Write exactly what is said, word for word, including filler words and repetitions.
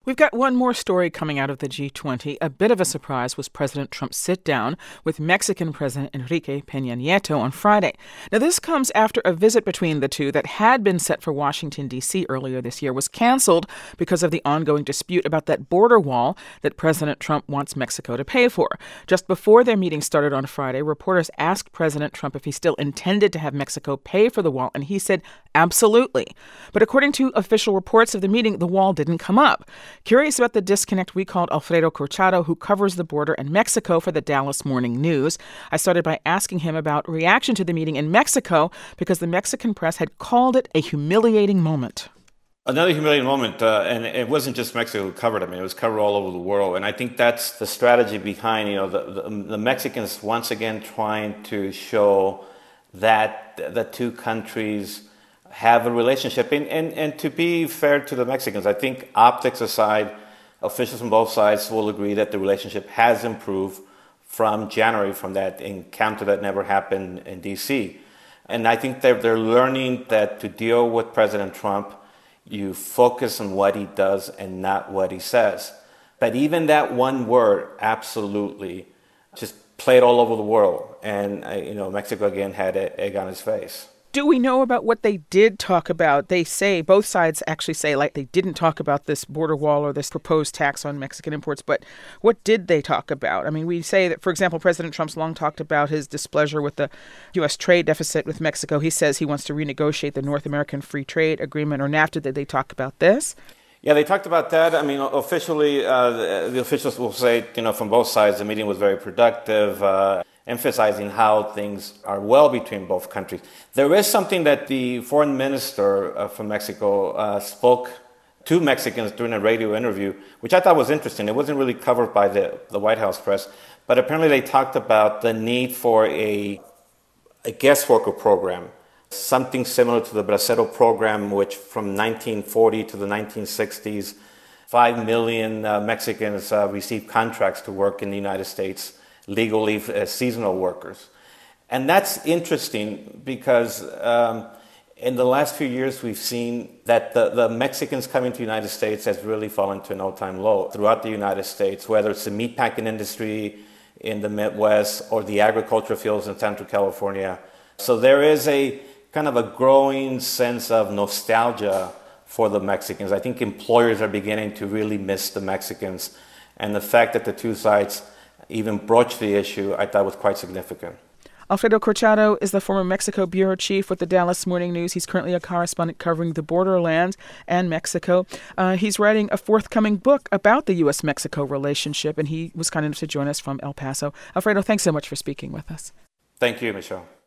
We've got one more story coming out of the G twenty. A bit of a surprise was President Trump's sit-down with Mexican President Enrique Peña Nieto on Friday. Now, this comes after a visit between the two that had been set for Washington, D C earlier this year was canceled because of the ongoing dispute about that border wall that President Trump wants Mexico to pay for. Just before their meeting started on Friday, reporters asked President Trump if he still intended to have Mexico pay for the wall, and he said absolutely. But according to official reports of the meeting, the wall didn't come up. Curious about the disconnect, we called Alfredo Corchado, who covers the border and Mexico for the Dallas Morning News. I started by asking him about reaction to the meeting in Mexico because the Mexican press had called it a humiliating moment. Another humiliating moment, uh, and it wasn't just Mexico who covered it. I mean, it was covered all over the world. And I think that's the strategy behind, you know, the, the, the Mexicans once again trying to show that the two countries have a relationship. And, and, and to be fair to the Mexicans, I think optics aside, officials on both sides will agree that the relationship has improved from January, from that encounter that never happened in D C. And I think they're, they're learning that to deal with President Trump, you focus on what he does and not what he says. But even that one word, absolutely, just played all over the world. And, uh, you know, Mexico again had an egg on his face. Do we know about what they did talk about? They say, both sides actually say, like, they didn't talk about this border wall or this proposed tax on Mexican imports, but what did they talk about? I mean, we say that, for example, President Trump's long talked about his displeasure with the U S trade deficit with Mexico. He says he wants to renegotiate the North American Free Trade Agreement, or NAFTA. Did they talk about this? Yeah, they talked about that. I mean, officially, uh, the, the officials will say, you know, from both sides, the meeting was very productive, uh, emphasizing how things are well between both countries. There is something that the foreign minister uh, from Mexico uh, spoke to Mexicans during a radio interview, which I thought was interesting. It wasn't really covered by the, the White House press, but apparently they talked about the need for a, a guest worker program, something similar to the Bracero program, which from nineteen forty to the nineteen sixties, five million uh, Mexicans uh, received contracts to work in the United States legally as seasonal workers. And that's interesting because um, in the last few years, we've seen that the, the Mexicans coming to the United States has really fallen to an all-time low throughout the United States, whether it's the meatpacking industry in the Midwest or the agriculture fields in Central California. So there is a kind of a growing sense of nostalgia for the Mexicans. I think employers are beginning to really miss the Mexicans. And the fact that the two sides even broached the issue, I thought was quite significant. Alfredo Corchado is the former Mexico bureau chief with the Dallas Morning News. He's currently a correspondent covering the borderlands and Mexico. Uh, he's writing a forthcoming book about the U S Mexico relationship, and he was kind enough to join us from El Paso. Alfredo, thanks so much for speaking with us. Thank you, Michelle.